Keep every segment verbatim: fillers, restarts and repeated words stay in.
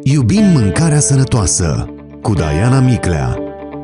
Iubim mâncarea sănătoasă cu Diana Miclea.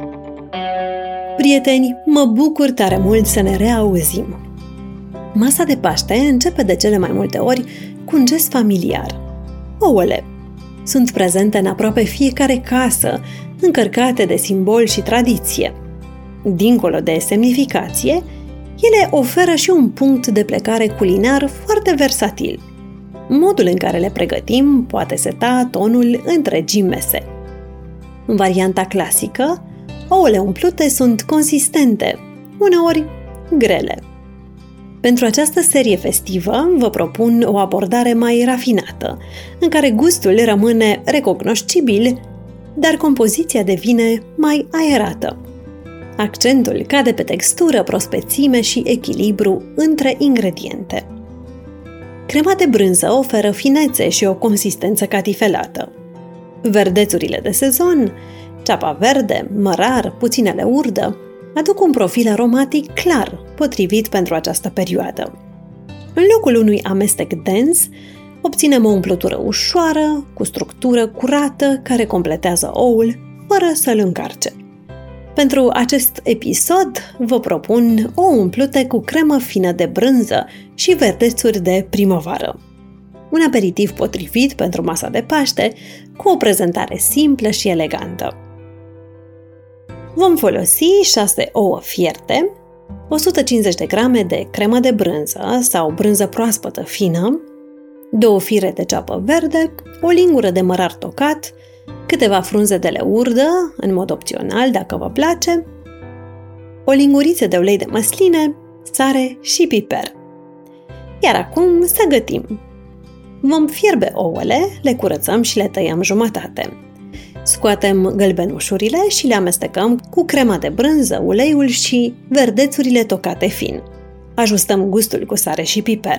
Prieteni, mă bucur tare mult să ne reauzim. Masa de Paște începe de cele mai multe ori cu un gest familiar. Ouăle sunt prezente în aproape fiecare casă, încărcate de simbol și tradiție. Dincolo de semnificație, ele oferă și un punct de plecare culinar foarte versatil. Modul în care le pregătim poate seta tonul întregii mese. În varianta clasică, ouăle umplute sunt consistente, uneori grele. Pentru această serie festivă vă propun o abordare mai rafinată, în care gustul rămâne recognoscibil, dar compoziția devine mai aerată. Accentul cade pe textură, prospețime și echilibru între ingrediente. Crema de brânză oferă finețe și o consistență catifelată. Verdețurile de sezon, ceapa verde, mărar, puținele urdă, aduc un profil aromatic clar, potrivit pentru această perioadă. În locul unui amestec dens, obținem o umplutură ușoară, cu structură curată, care completează oul, fără să-l încarce. Pentru acest episod vă propun o umplute cu cremă fină de brânză și verdețuri de primăvară. Un aperitiv potrivit pentru masa de Paște, cu o prezentare simplă și elegantă. Vom folosi șase ouă fierte, o sută cincizeci de grame de cremă de brânză sau brânză proaspătă fină, două fire de ceapă verde, o lingură de mărar tocat, câteva frunze de leurdă, în mod opțional dacă vă place, o linguriță de ulei de măsline, sare și piper. Iar acum să gătim. Vom fierbe ouăle, le curățăm și le tăiem jumătate. Scoatem gălbenușurile și le amestecăm cu crema de brânză, uleiul și verdețurile tocate fin. Ajustăm gustul cu sare și piper.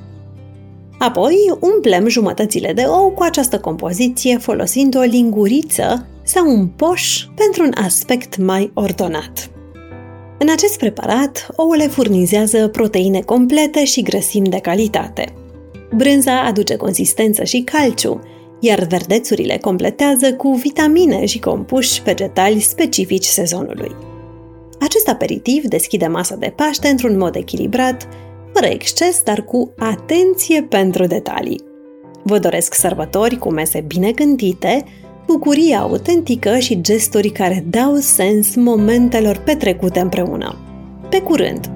Apoi umplem jumătățile de ou cu această compoziție folosind o linguriță sau un poș pentru un aspect mai ordonat. În acest preparat, ouăle furnizează proteine complete și grăsimi de calitate. Brânza aduce consistență și calciu, iar verdețurile completează cu vitamine și compuși vegetali specifici sezonului. Acest aperitiv deschide masa de Paște într-un mod echilibrat, fără exces, dar cu atenție pentru detalii. Vă doresc sărbători cu mese bine gândite, bucurie autentică și gesturi care dau sens momentelor petrecute împreună. Pe curând!